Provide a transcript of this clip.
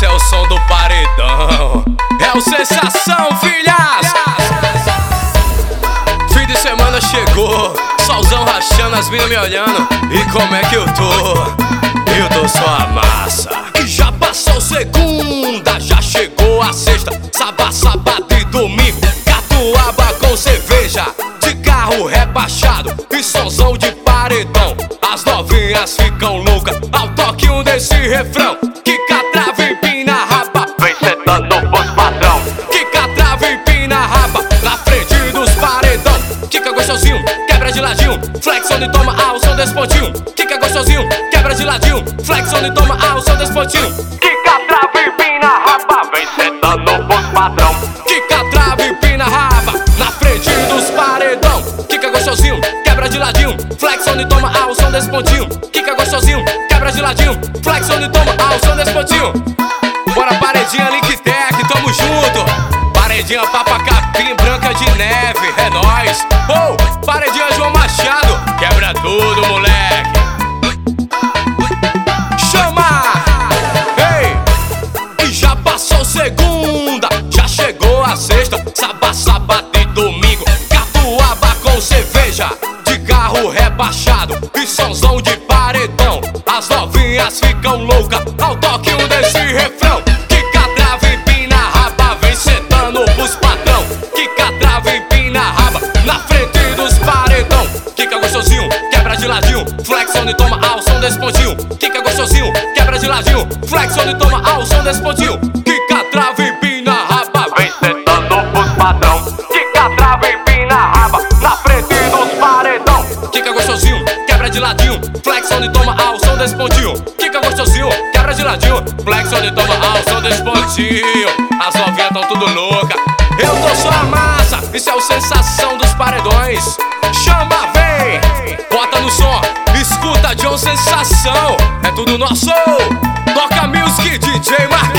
Esse é o som do paredão, é o Sensação, filhas. Fim de semana chegou, solzão rachando, as minas me olhando. E como é que eu tô? Eu tô só a massa. E já passou segunda, já chegou a sexta. Sábado e domingo, catuaba com cerveja, de carro rebaixado e solzão de paredão. As novinhas ficam loucas ao toque desse refrão. Quica, trava, empina a raba, vem sentando pros padrão. Quica, trava, empina a raba, na frente dos paredão. Quica gostosinho, quebra de ladinho, flexão e toma ao som desse pontinho. Quica gostosinho, quebra de ladinho, flexão e toma ao som desse pontinho. Quica, trava, empina a raba, vem sentando pros padrão. Quica, trava, empina a raba, na frente dos paredão. Quica gostosinho, quebra de ladinho, flexão e toma ao som desse pontinho. Quica gostosinho, quebra de ladinho, flexão e toma ao som desse pontinho. Bora paredinha Link Tech, tamo junto. Paredinha Papa Capim, Branca de Neve, é nóis. Oh, paredinha João Machado, quebra tudo, moleque. Chama! Ei! E já passou segunda, já chegou a sexta. Sábado e domingo, catuaba com cerveja, de carro rebaixado e somzão de paredão. As novinhas ficam loucas ao toque desse refrão. Quica, trava, empina a raba, vem sentando pros padrão. Quica, trava, empina a raba, na frente dos paredão. Quica gostosinho, quebra de ladinho, flexão e toma ao som desse pontinho. Quica gostosinho, quebra de ladinho, flexão e toma ao som desse pontinho. Quica, trava, empina a raba, vem sentando pros padrão. Quica, trava, empina a raba, na frente dos paredão. Quica gostosinho, quebra de ladinho, flexão e toma ao som desse pontinho. Quica gostosinho, quebra de ladinho, flexão e toma ao som desse pontinho. As novinhas tão tudo louca, eu tô só a massa. Isso é o Sensação dos paredões. Chama, vem, bota no som, escuta John Sensação. É tudo nosso. Toca music, DJ Marcos.